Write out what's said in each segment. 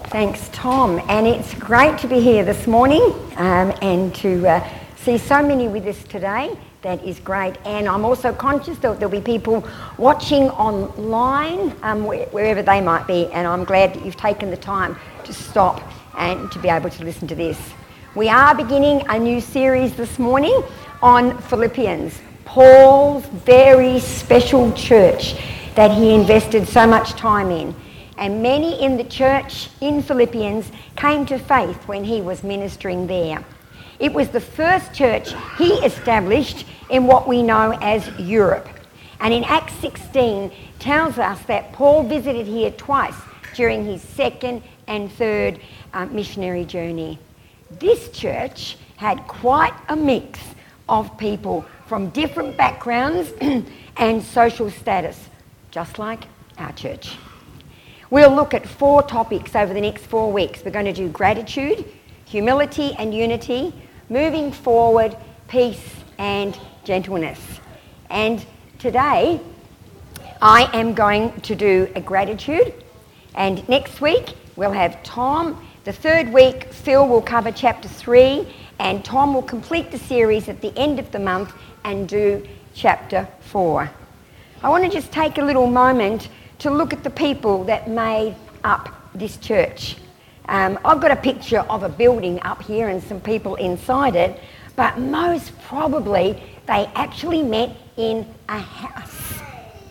Thanks, Tom. And it's great to be here this morning and to see so many with us today. That is great. And I'm also conscious that there'll be people watching online, wherever they might be. And I'm glad that you've taken the time to stop and to be able to listen to this. We are beginning a new series this morning on Philippians, Paul's very special church that he invested so much time in. And many in the church in Philippians came to faith when he was ministering there. It was the first church he established in what we know as Europe. And in Acts 16 tells us that Paul visited here twice during his second and third missionary journey. This church had quite a mix of people from different backgrounds and social status, just like our church. We'll look at 4 topics over the next 4 weeks. We're going to do gratitude, humility and unity, moving forward, peace and gentleness. And today I am going to do a gratitude, and next week we'll have Tom. The third week Phil will cover chapter 3 and Tom will complete the series at the end of the month and do chapter 4. I want to just take a little moment to look at the people that made up this church. I've got a picture of a building up here and some people inside it, but most probably they actually met in a house.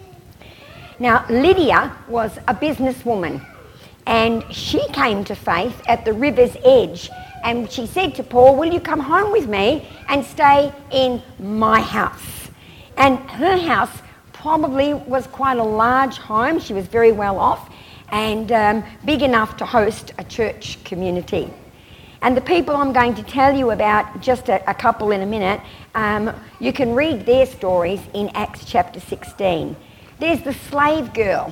Now, Lydia was a businesswoman, and she came to faith at the river's edge, and she said to Paul, "Will you come home with me and stay in my house?" And her house probably was quite a large home. She was very well off and big enough to host a church community. And the people I'm going to tell you about, just a couple in a minute, you can read their stories in Acts chapter 16. There's the slave girl.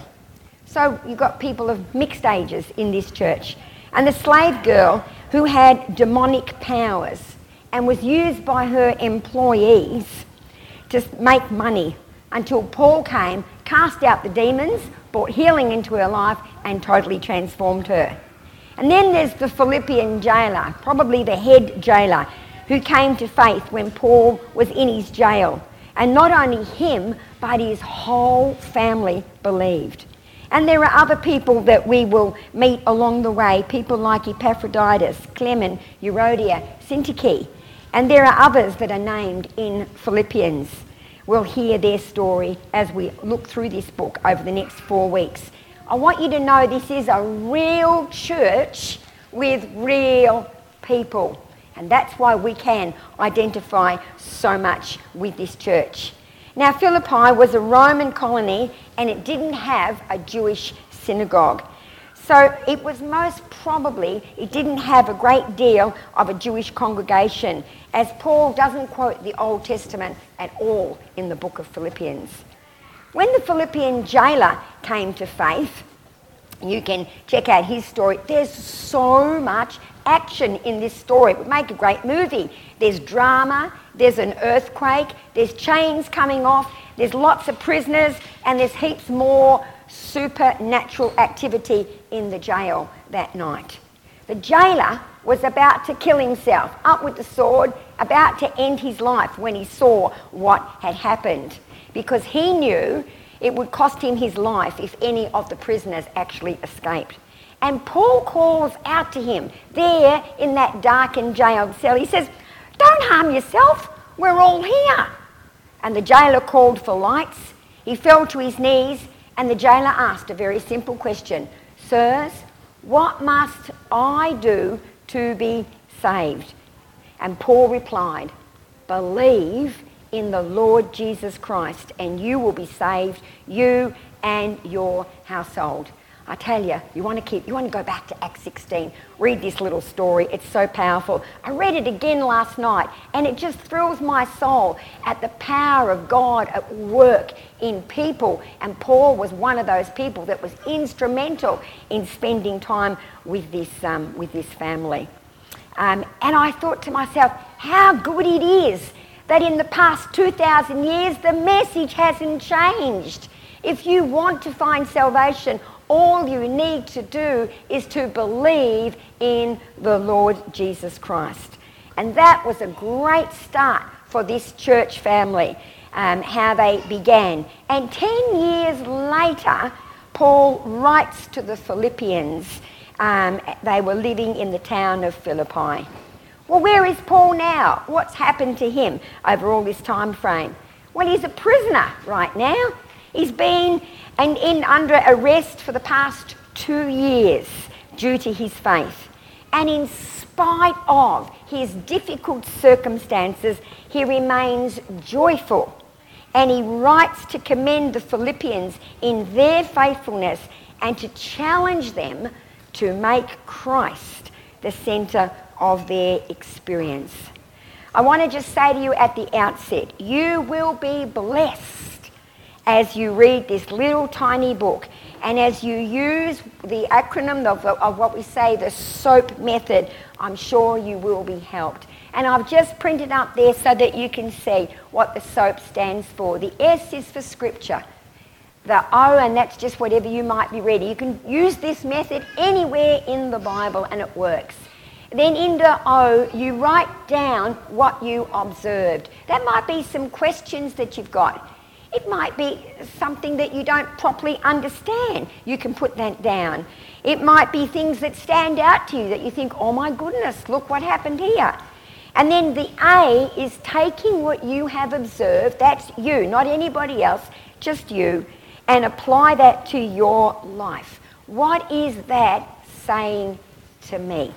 So you've got people of mixed ages in this church. And the slave girl who had demonic powers and was used by her employees to make money until Paul came, cast out the demons, brought healing into her life and totally transformed her. And then there's the Philippian jailer, probably the head jailer, who came to faith when Paul was in his jail. And not only him, but his whole family believed. And there are other people that we will meet along the way, people like Epaphroditus, Clement, Euodia, Syntyche. And there are others that are named in Philippians. We'll hear their story as we look through this book over the next 4 weeks. I want you to know this is a real church with real people. And that's why we can identify so much with this church. Now, Philippi was a Roman colony and it didn't have a Jewish synagogue. So it was most probably, it didn't have a great deal of a Jewish congregation, as Paul doesn't quote the Old Testament at all in the book of Philippians. When the Philippian jailer came to faith, you can check out his story. There's so much action in this story. It would make a great movie. There's drama, there's an earthquake, there's chains coming off, there's lots of prisoners, and there's heaps more supernatural activity in the jail that night. The jailer was about to kill himself, up with the sword, about to end his life when he saw what had happened, because he knew it would cost him his life if any of the prisoners actually escaped. And Paul calls out to him there in that darkened jail cell. He says, "Don't harm yourself, we're all here." And the jailer called for lights. He fell to his knees, and the jailer asked a very simple question: "Sirs, what must I do to be saved?" And Paul replied, "Believe in the Lord Jesus Christ, and you will be saved, you and your household." I tell you, you want to go back to Acts 16, read this little story. It's so powerful. I read it again last night, and it just thrills my soul at the power of God at work in people. And Paul was one of those people that was instrumental in spending time with this family. And I thought to myself, how good it is that in the past 2,000 years, the message hasn't changed. If you want to find salvation, All you need to do is to believe in the Lord Jesus Christ. And that was a great start for this church family, how they began. And 10 years later, Paul writes to the Philippians. They were living in the town of Philippi. Well, where is Paul now? What's happened to him over all this time frame? Well, he's a prisoner right now. He's been under arrest for the past 2 years due to his faith. And in spite of his difficult circumstances, he remains joyful. And he writes to commend the Philippians in their faithfulness and to challenge them to make Christ the centre of their experience. I want to just say to you at the outset, you will be blessed as you read this little tiny book and as you use the acronym of what we say, the SOAP method. I'm sure you will be helped. And I've just printed up there so that you can see what the SOAP stands for. The S is for Scripture. The O, and that's just whatever you might be reading. You can use this method anywhere in the Bible and it works. Then in the O, you write down what you observed. That might be some questions that you've got. It might be something that you don't properly understand. You can put that down. It might be things that stand out to you that you think, oh my goodness, look what happened here. And then the A is taking what you have observed, that's you, not anybody else, just you, and apply that to your life. What is that saying to me?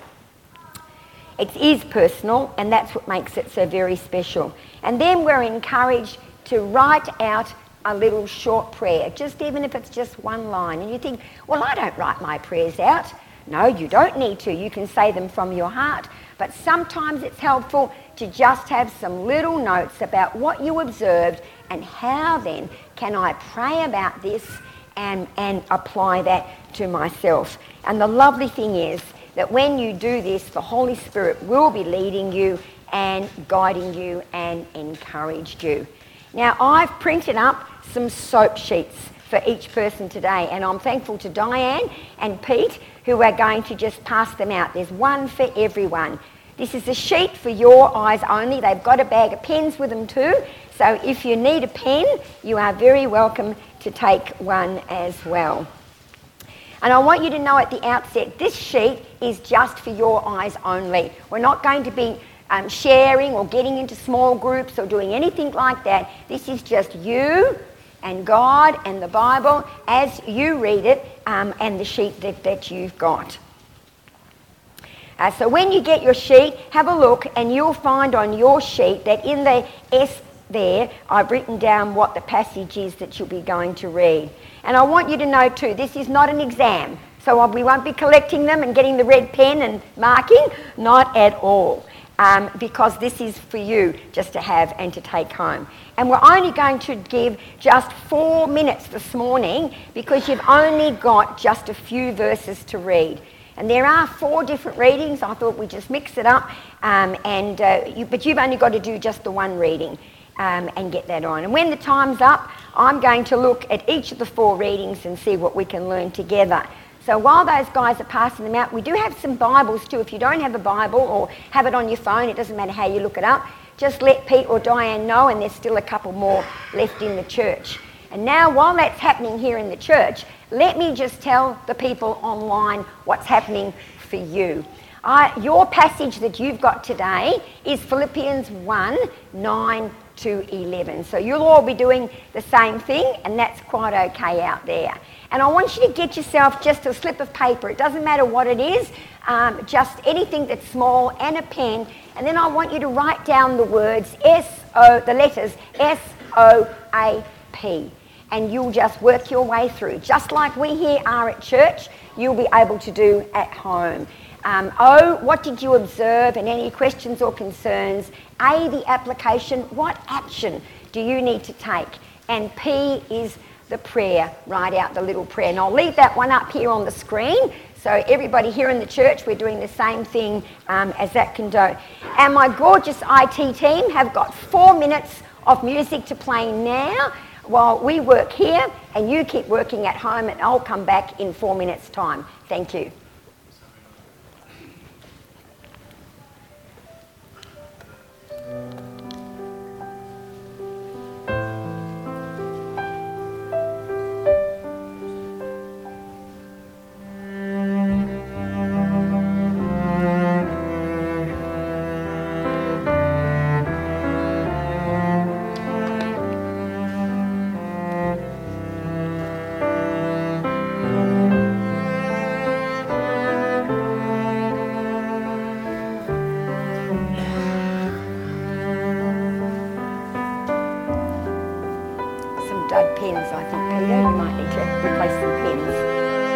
It is personal, and that's what makes it so very special. And then we're encouraged to write out a little short prayer, just even if it's just one line. And you think, well, I don't write my prayers out. No, you don't need to. You can say them from your heart. But sometimes it's helpful to just have some little notes about what you observed and how then can I pray about this and apply that to myself. And the lovely thing is that when you do this, the Holy Spirit will be leading you and guiding you and encouraged you. Now, I've printed up some SOAP sheets for each person today, and I'm thankful to Diane and Pete who are going to just pass them out. There's one for everyone. This is a sheet for your eyes only. They've got a bag of pens with them too, so if you need a pen, you are very welcome to take one as well. And I want you to know at the outset, this sheet is just for your eyes only. We're not going to be sharing or getting into small groups or doing anything like that. This is just you and God and the Bible as you read it, and the sheet that you've got. So when you get your sheet, have a look and you'll find on your sheet that in the S there, I've written down what the passage is that you'll be going to read. And I want you to know too, this is not an exam. So we won't be collecting them and getting the red pen and marking, not at all. Because this is for you just to have and to take home. And we're only going to give just 4 minutes this morning because you've only got just a few verses to read. And there are 4 different readings. I thought we'd just mix it up. But you've only got to do just the one reading and get that on. And when the time's up, I'm going to look at each of the 4 readings and see what we can learn together. So while those guys are passing them out, we do have some Bibles too. If you don't have a Bible or have it on your phone, it doesn't matter how you look it up, just let Pete or Diane know, and there's still a couple more left in the church. And now while that's happening here in the church, let me just tell the people online what's happening for you. Your passage that you've got today is Philippians 1, 9 to 11. So you'll all be doing the same thing, and that's quite okay out there. And I want you to get yourself just a slip of paper. It doesn't matter what it is, just anything that's small, and a pen. And then I want you to write down the words the letters SOAP. And you'll just work your way through. Just like we here are at church, you'll be able to do at home. O, what did you observe, and any questions or concerns? A, the application, what action do you need to take? And P is the prayer, write out the little prayer. And I'll leave that one up here on the screen. So everybody here in the church, we're doing the same thing as that can do. And my gorgeous IT team have got 4 minutes of music to play now. while we work here and you keep working at home, and I'll come back in 4 minutes' time. Thank you. Dud pens, I think, Peter. You might need to replace some pens.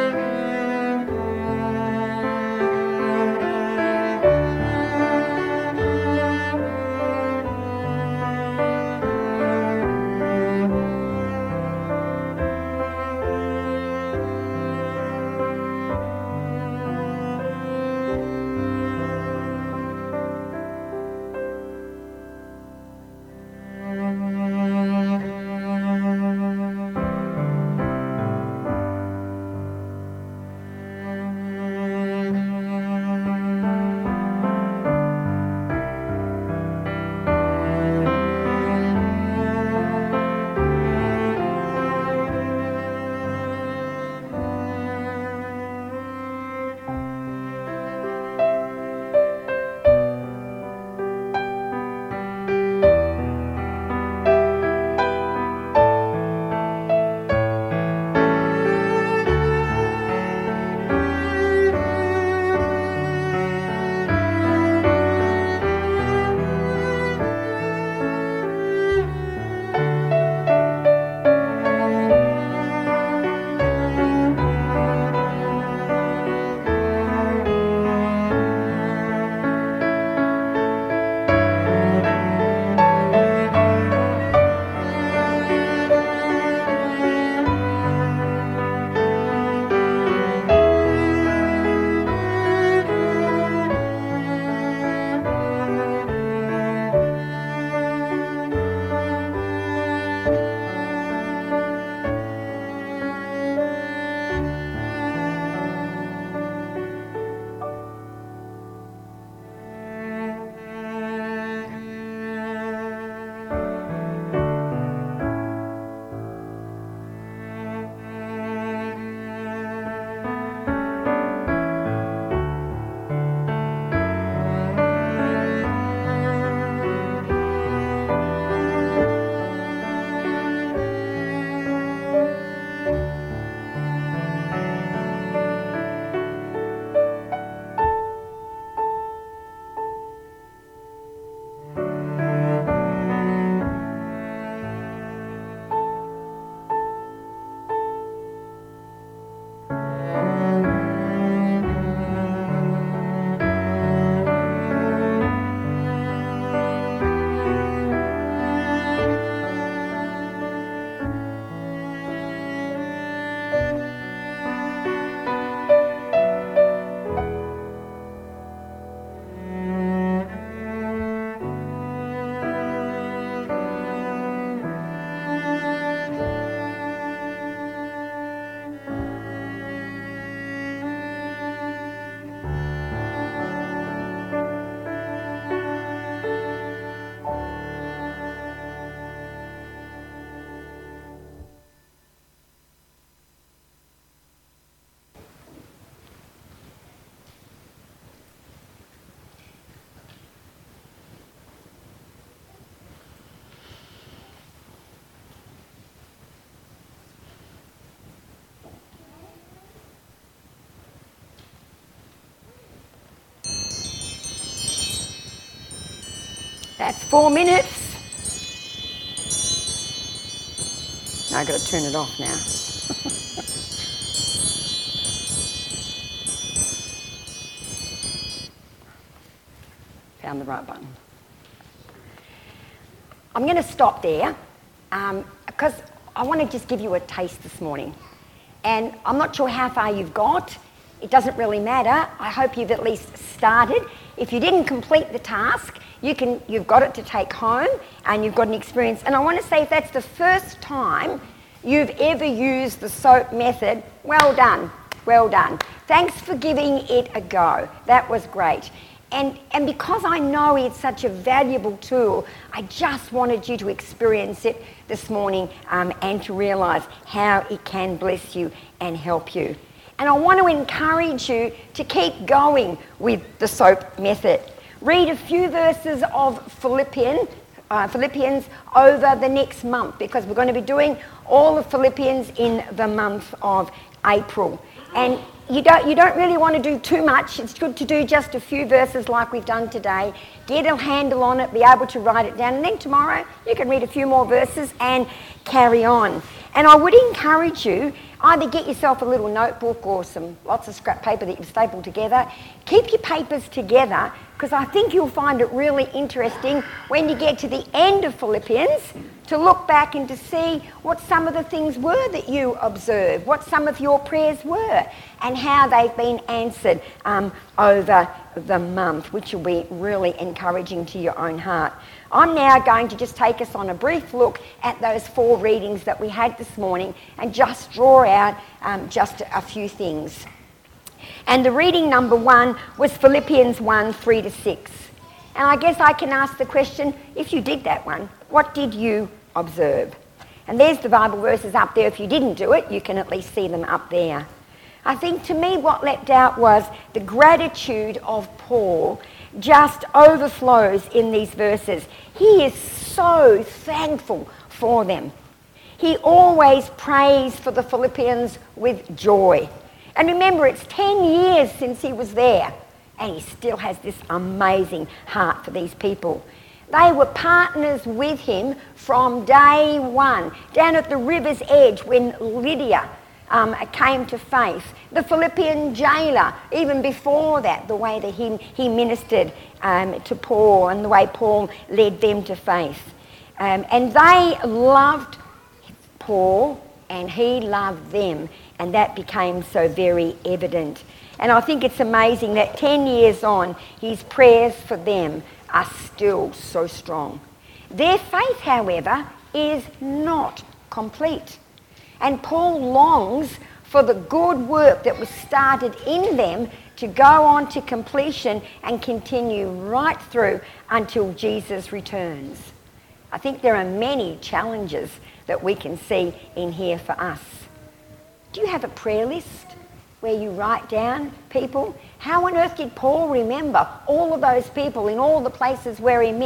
That's 4 minutes. Now I've got to turn it off now. Found the right button. I'm going to stop there because I want to just give you a taste this morning. And I'm not sure how far you've got. It doesn't really matter. I hope you've at least started. If you didn't complete the task, You've got it to take home, and you've got an experience. And I want to say, if that's the first time you've ever used the SOAP method, well done, well done. Thanks for giving it a go. That was great. And because I know it's such a valuable tool, I just wanted you to experience it this morning and to realise how it can bless you and help you. And I want to encourage you to keep going with the SOAP method. Read a few verses of Philippians over the next month, because we're going to be doing all of Philippians in the month of April. And you don't really want to do too much. It's good to do just a few verses like we've done today. Get a handle on it, be able to write it down, and then tomorrow you can read a few more verses and carry on. And I would encourage you, either get yourself a little notebook or lots of scrap paper that you've stapled together. Keep your papers together, because I think you'll find it really interesting when you get to the end of Philippians to look back and to see what some of the things were that you observed, what some of your prayers were, and how they've been answered over the month, which will be really encouraging to your own heart. I'm now going to just take us on a brief look at those 4 readings that we had this morning and just draw out just a few things. And the reading number 1 was Philippians 1, 3-6. And I guess I can ask the question, if you did that one, what did you observe? And there's the Bible verses up there. If you didn't do it, you can at least see them up there. I think to me what leapt out was the gratitude of Paul just overflows in these verses. He is so thankful for them. He always prays for the Philippians with joy. And remember, it's 10 years since he was there, and he still has this amazing heart for these people. They were partners with him from day one, down at the river's edge when Lydia came to faith. The Philippian jailer, even before that, the way that he ministered to Paul and the way Paul led them to faith. And they loved Paul and he loved them, and that became so very evident. And I think it's amazing that 10 years on, his prayers for them are still so strong. Their faith, however, is not complete. And Paul longs for the good work that was started in them to go on to completion and continue right through until Jesus returns. I think there are many challenges that we can see in here for us. Do you have a prayer list where you write down people? How on earth did Paul remember all of those people in all the places where he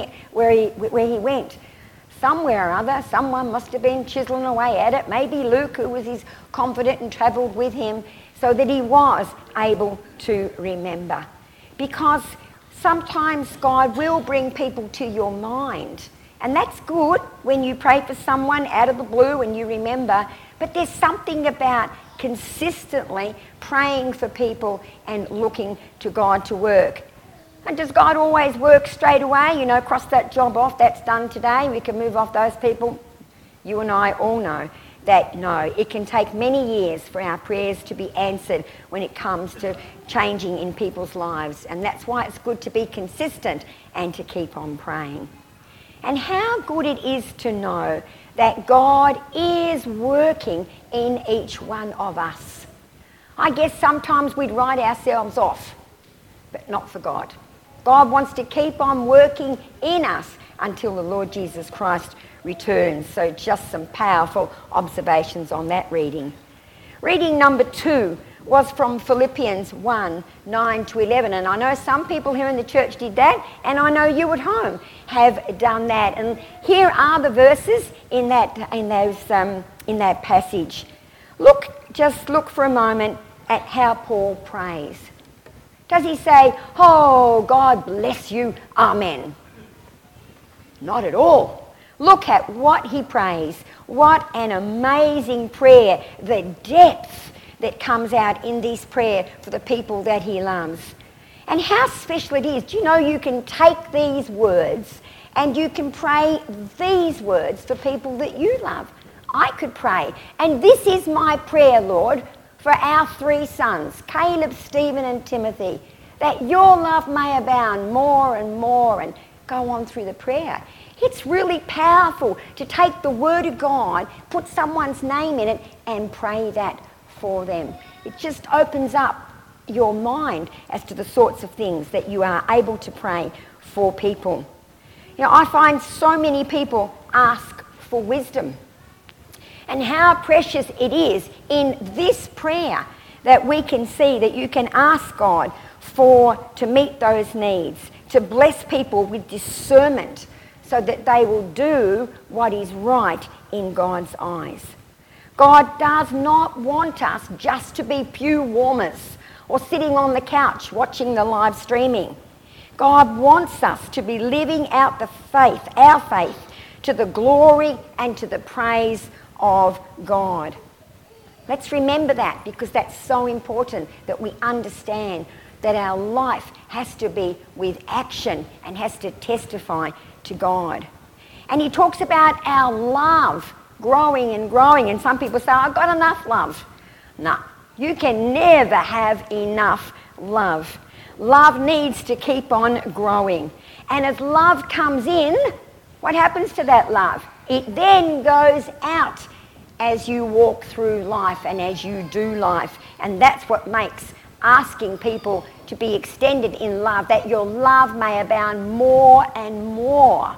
went? Somewhere or other, someone must have been chiseling away at it. Maybe Luke, who was his confidant and travelled with him, so that he was able to remember. Because sometimes God will bring people to your mind. And that's good when you pray for someone out of the blue and you remember. But there's something about consistently praying for people and looking to God to work. And does God always work straight away? You know, cross that job off, that's done today, we can move off those people. You and I all know that no, it can take many years for our prayers to be answered when it comes to changing in people's lives. And that's why it's good to be consistent and to keep on praying. And how good it is to know that God is working in each one of us. I guess sometimes we'd write ourselves off, but not for God. God wants to keep on working in us until the Lord Jesus Christ returns. So just some powerful observations on that reading. Reading number 2 was from Philippians 1, 9-11. And I know some people here in the church did that, and I know you at home have done that. And here are the verses in that passage. Just look for a moment at how Paul prays. Does he say, "Oh, God bless you, amen"? Not at all. Look at what he prays. What an amazing prayer. The depth that comes out in this prayer for the people that he loves. And how special it is. Do you know you can take these words and you can pray these words for people that you love? I could pray. And this is my prayer, Lord, for our 3 sons, Caleb, Stephen and Timothy, that your love may abound more and more, and go on through the prayer. It's really powerful to take the Word of God, put someone's name in it, and pray that for them. It just opens up your mind as to the sorts of things that you are able to pray for people. You know, I find so many people ask for wisdom. And how precious it is in this prayer that we can see that you can ask God to meet those needs, to bless people with discernment so that they will do what is right in God's eyes. God does not want us just to be pew warmers or sitting on the couch watching the live streaming. God wants us to be living out the faith, our faith, to the glory and to the praise of God. Let's remember that, because that's so important that we understand that our life has to be with action and has to testify to God. And he talks about our love growing and growing, and some people say, I've got enough love. No, you can never have enough love. Love needs to keep on growing. And as love comes in, what happens to that love? It then goes out as you walk through life and as you do life. And that's what makes asking people to be extended in love, that your love may abound more and more.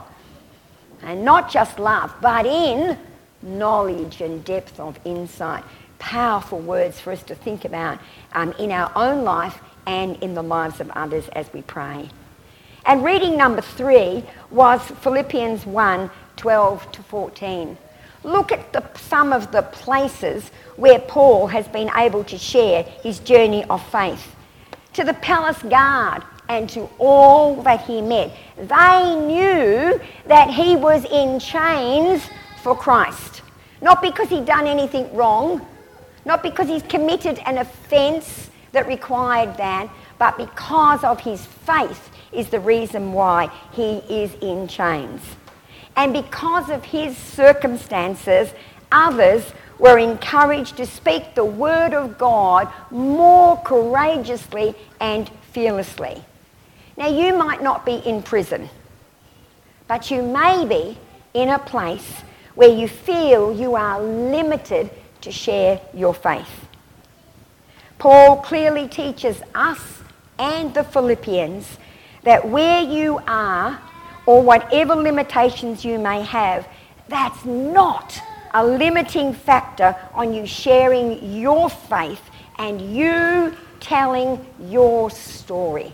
And not just love, but in knowledge and depth of insight. Powerful words for us to think about in our own life and in the lives of others as we pray. And reading number 3 was Philippians 1, 12 to 14. Look at some of the places where Paul has been able to share his journey of faith. To the palace guard and to all that he met, they knew that he was in chains for Christ. Not because he'd done anything wrong, not because he's committed an offence that required that, but because of his faith is the reason why he is in chains. And because of his circumstances, others were encouraged to speak the word of God more courageously and fearlessly. Now, you might not be in prison, but you may be in a place where you feel you are limited to share your faith. Paul clearly teaches us and the Philippians that where you are, or whatever limitations you may have, that's not a limiting factor on you sharing your faith and you telling your story.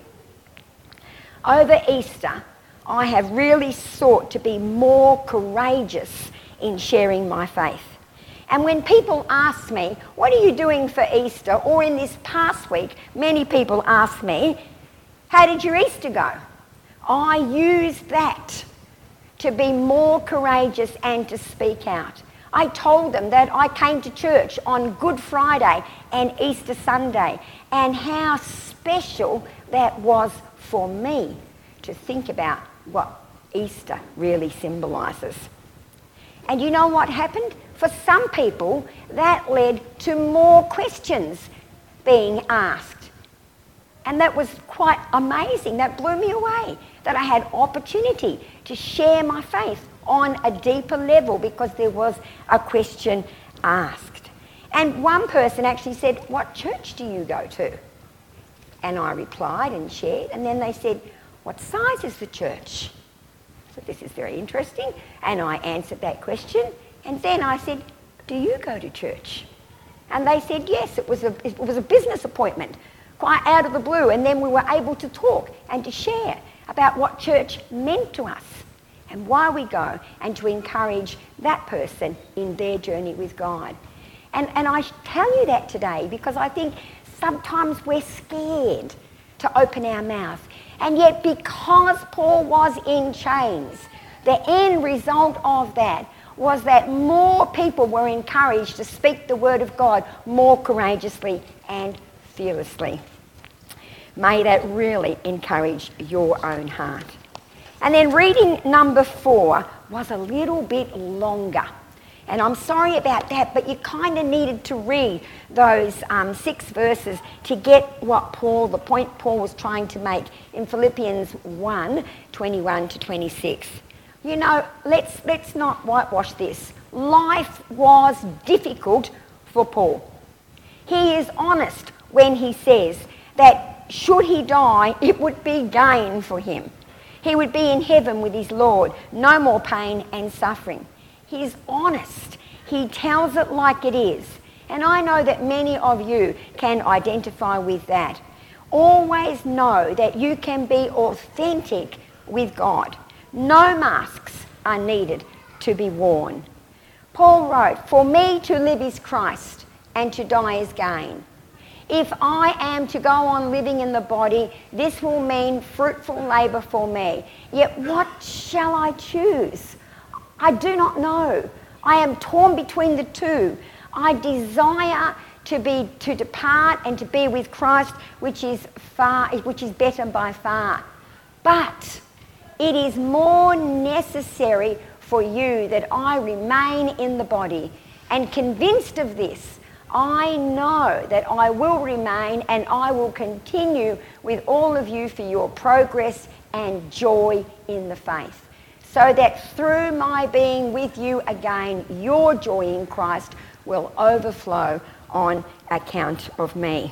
Over Easter, I have really sought to be more courageous in sharing my faith. And when people ask me, what are you doing for Easter? Or in this past week, many people ask me, how did your Easter go? I use that to be more courageous and to speak out. I told them that I came to church on Good Friday and Easter Sunday, and how special that was for me to think about what Easter really symbolises. And you know what happened? For some people, that led to more questions being asked. And that was quite amazing. That blew me away, that I had opportunity to share my faith on a deeper level because there was a question asked. And one person actually said, what church do you go to? And I replied and shared. And then they said, what size is the church? So this is very interesting. And I answered that question. And then I said, do you go to church? And they said, yes, it was a business appointment, quite out of the blue. And then we were able to talk and to share about what church meant to us and why we go, and to encourage that person in their journey with God. And I tell you that today because I think sometimes we're scared to open our mouth. And yet because Paul was in chains, the end result of that was that more people were encouraged to speak the word of God more courageously and fearlessly. May that really encourage your own heart. And then reading number 4 was a little bit longer. And I'm sorry about that, but you kind of needed to read those 6 verses to get the point Paul was trying to make in Philippians 1:21 to 26. You know, let's not whitewash this. Life was difficult for Paul. He is honest when he says that should he die, it would be gain for him. He would be in heaven with his Lord, no more pain and suffering. He's honest. He tells it like it is. And I know that many of you can identify with that. Always know that you can be authentic with God. No masks are needed to be worn. Paul wrote, "For me to live is Christ, and to die is gain. If I am to go on living in the body, this will mean fruitful labour for me. Yet what shall I choose? I do not know. I am torn between the two. I desire to depart and to be with Christ, which is better by far. But it is more necessary for you that I remain in the body. And convinced of this, I know that I will remain and I will continue with all of you for your progress and joy in the faith, so that through my being with you again, your joy in Christ will overflow on account of me."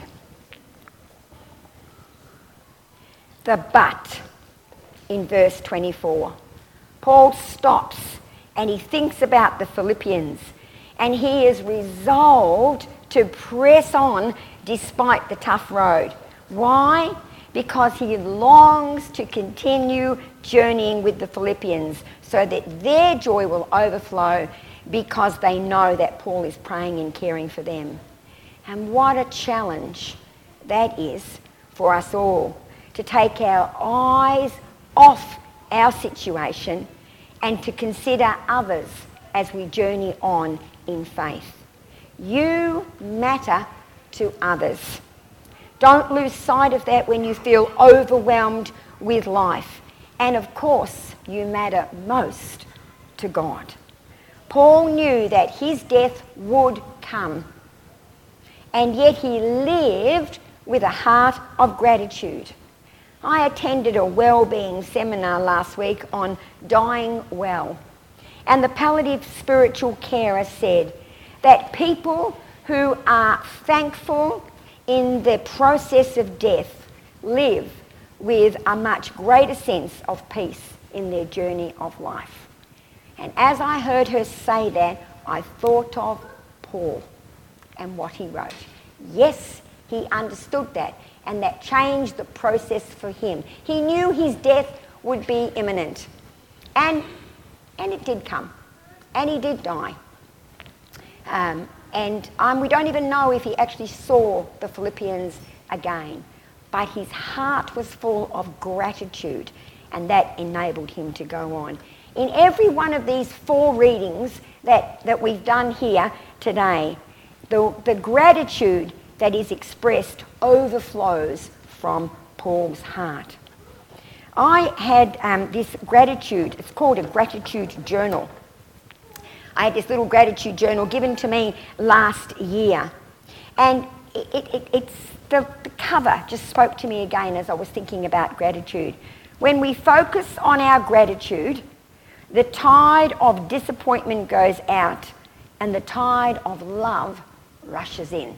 The but in verse 24. Paul stops and he thinks about the Philippians, and he is resolved to press on despite the tough road. Why? Because he longs to continue journeying with the Philippians so that their joy will overflow, because they know that Paul is praying and caring for them. And what a challenge that is for us all, to take our eyes off our situation and to consider others as we journey on in faith. You matter to others. Don't lose sight of that when you feel overwhelmed with life. And of course, you matter most to God. Paul knew that his death would come, and yet he lived with a heart of gratitude. I attended a well-being seminar last week on dying well, and the palliative spiritual carer said that people who are thankful in the process of death live with a much greater sense of peace in their journey of life. And as I heard her say that, I thought of Paul and what he wrote. Yes, he understood that, and that changed the process for him. He knew his death would be imminent, and it did come, and he did die. We don't even know if he actually saw the Philippians again, but his heart was full of gratitude, and that enabled him to go on. In every one of these 4 readings that we've done here today, the gratitude that is expressed overflows from Paul's heart. I had this gratitude, it's called a gratitude journal. I had this little gratitude journal given to me last year, and it's the cover just spoke to me again as I was thinking about gratitude. When we focus on our gratitude, the tide of disappointment goes out and the tide of love rushes in.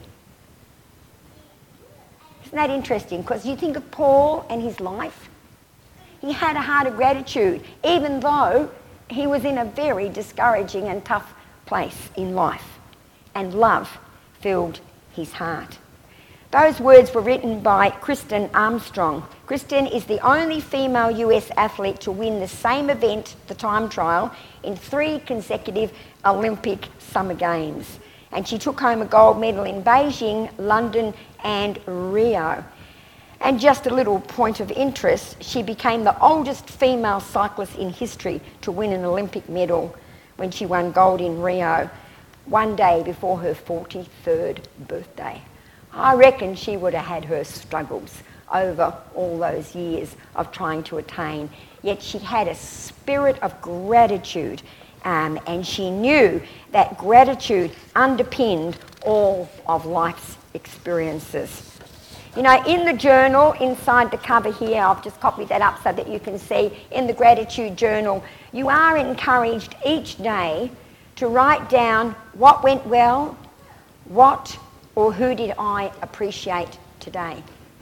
Isn't that interesting? Because you think of Paul and his life. He had a heart of gratitude, even though he was in a very discouraging and tough place in life. And love filled his heart. Those words were written by Kristen Armstrong. Kristen is the only female US athlete to win the same event, the time trial, in 3 consecutive Olympic Summer Games. And she took home a gold medal in Beijing, London and Rio. And just a little point of interest, she became the oldest female cyclist in history to win an Olympic medal when she won gold in Rio, one day before her 43rd birthday. I reckon she would have had her struggles over all those years of trying to attain, yet she had a spirit of gratitude and she knew that gratitude underpinned all of life's experiences. You know, in the journal, inside the cover here, I've just copied that up so that you can see, in the gratitude journal, you are encouraged each day to write down what went well, what or who did I appreciate today.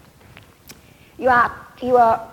You are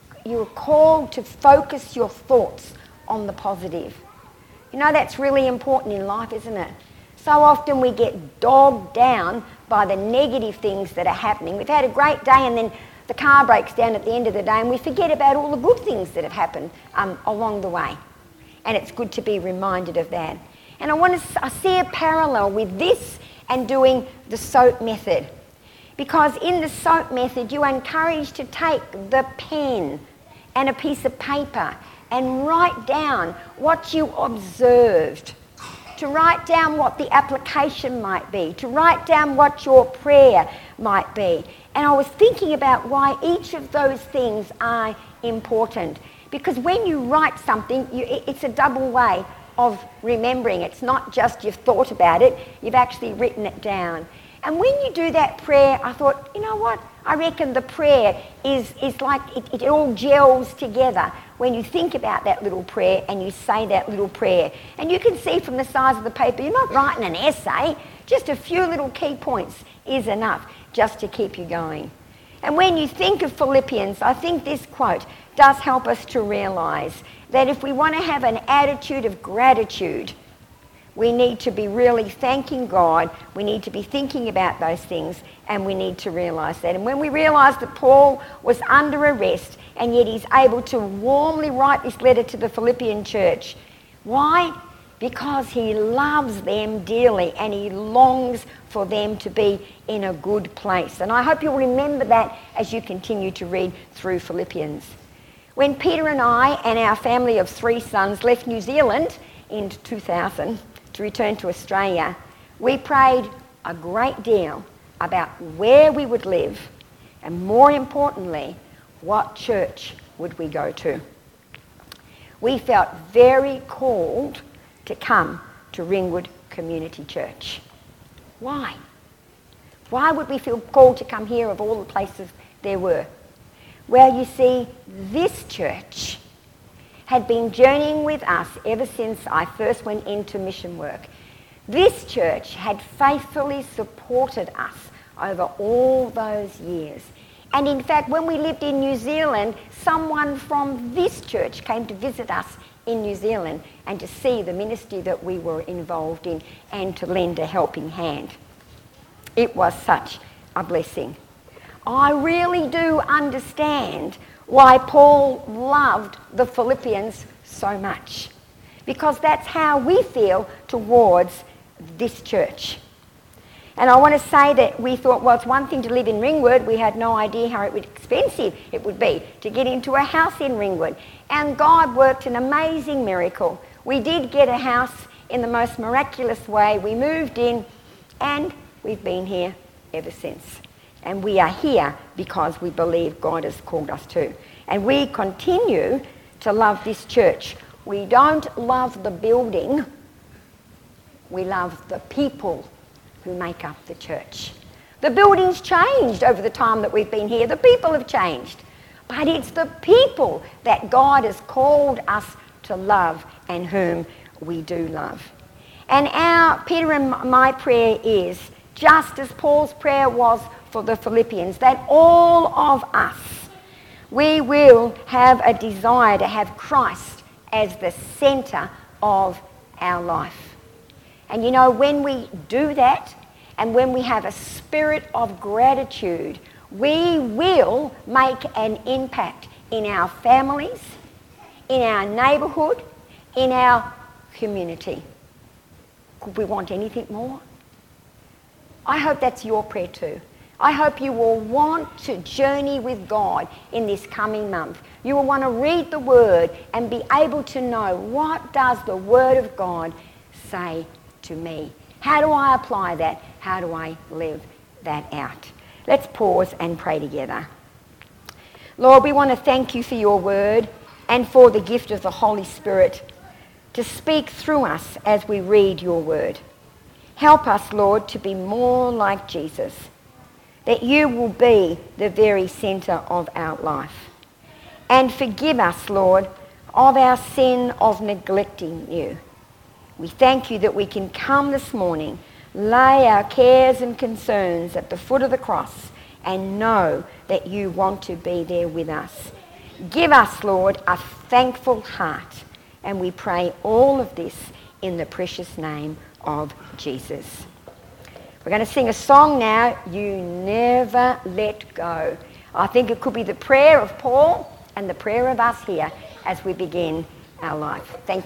called to focus your thoughts on the positive. You know, that's really important in life, isn't it? So often we get dogged down by the negative things that are happening. We've had a great day and then the car breaks down at the end of the day and we forget about all the good things that have happened along the way. And it's good to be reminded of that. And I see a parallel with this and doing the SOAP method. Because in the SOAP method, you are encouraged to take the pen and a piece of paper and write down what you observed, to write down what the application might be, to write down what your prayer might be. And I was thinking about why each of those things are important. Because when you write something, it's a double way of remembering. It's not just you've thought about it, you've actually written it down. And when you do that prayer, I thought, you know what? I reckon the prayer is like it all gels together when you think about that little prayer and you say that little prayer. And you can see from the size of the paper, you're not writing an essay. Just a few little key points is enough just to keep you going. And when you think of Philippians, I think this quote does help us to realise that if we want to have an attitude of gratitude, we need to be really thanking God, we need to be thinking about those things, and we need to realise that. And when we realise that Paul was under arrest, and yet he's able to warmly write this letter to the Philippian church, why? Because he loves them dearly, and he longs for them to be in a good place. And I hope you'll remember that as you continue to read through Philippians. When Peter and I and our family of 3 sons left New Zealand in 2000, to return to Australia, we prayed a great deal about where we would live and, more importantly, what church would we go to. We felt very called to come to Ringwood Community Church. Why? Why would we feel called to come here of all the places there were? Well, you see, this church had been journeying with us ever since I first went into mission work. This church had faithfully supported us over all those years. And in fact, when we lived in New Zealand, someone from this church came to visit us in New Zealand and to see the ministry that we were involved in and to lend a helping hand. It was such a blessing. I really do understand why Paul loved the Philippians so much, because that's how we feel towards this church. And I want to say that we thought, well, it's one thing to live in Ringwood. We had no idea how expensive it would be to get into a house in Ringwood. And God worked an amazing miracle. We did get a house in the most miraculous way. We moved in and we've been here ever since. And we are here because we believe God has called us to. And we continue to love this church. We don't love the building. We love the people who make up the church. The building's changed over the time that we've been here. The people have changed. But it's the people that God has called us to love and whom we do love. And Peter and my prayer is, just as Paul's prayer was for the Philippians, that all of us, we will have a desire to have Christ as the centre of our life. And you know, when we do that, and when we have a spirit of gratitude, we will make an impact in our families, in our neighbourhood, in our community. Could we want anything more? I hope that's your prayer too. I hope you will want to journey with God in this coming month. You will want to read the Word and be able to know, what does the Word of God say to me? How do I apply that? How do I live that out? Let's pause and pray together. Lord, we want to thank you for your Word and for the gift of the Holy Spirit. to speak through us as we read your word. Help us, Lord, to be more like Jesus, that you will be the very centre of our life. And forgive us, Lord, of our sin of neglecting you. We thank you that we can come this morning, lay our cares and concerns at the foot of the cross, and know that you want to be there with us. Give us, Lord, a thankful heart. And we pray all of this in the precious name of Jesus. We're going to sing a song now, You Never Let Go. I think it could be the prayer of Paul and the prayer of us here as we begin our life. Thank you.